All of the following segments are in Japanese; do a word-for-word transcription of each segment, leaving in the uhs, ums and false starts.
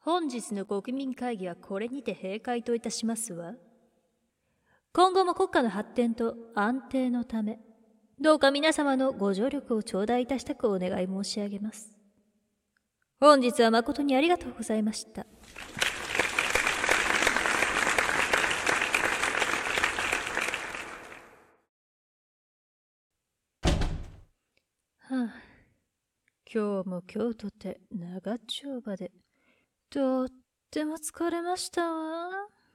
本日の国民会議はこれにて閉会といたしますわ。今後も国家の発展と安定のため、どうか皆様のご助力を頂戴いたしたくお願い申し上げます。本日は誠にありがとうございました。はあ、今日も今日とて長丁場で、とっても疲れましたわ。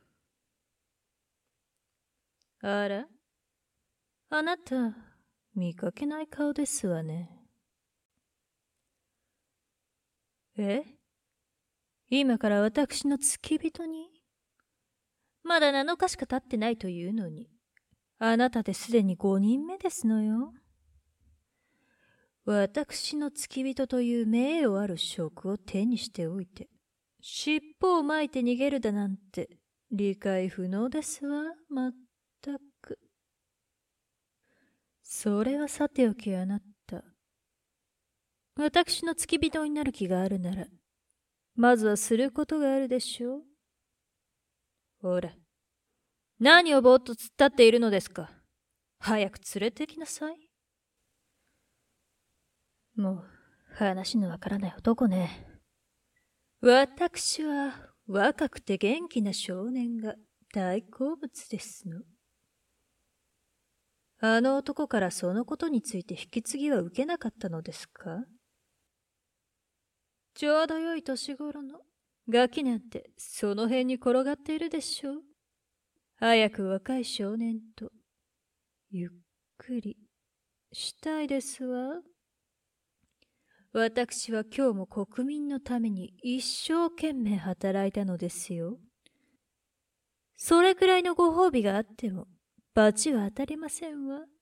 あら、あなた、見かけない顔ですわね。え？今から私の付き人に？まだなのかしか経ってないというのに、あなたですでにごにんめですのよ。私の付き人という名誉ある職を手にしておいて、尻尾を巻いて逃げるだなんて理解不能ですわ、まったく。それはさておきあなた。私の付き人になる気があるなら、まずはすることがあるでしょう。ほら、何をぼーっと突っ立っているのですか。早く連れてきなさい。もう、話のわからない男ね。私は、若くて元気な少年が大好物ですの。あの男からそのことについて引き継ぎは受けなかったのですか？ちょうど良い年頃のガキなんてその辺に転がっているでしょう。早く若い少年とゆっくりしたいですわ。私は今日も国民のために一生懸命働いたのですよ。それくらいのご褒美があっても罰は当たりませんわ。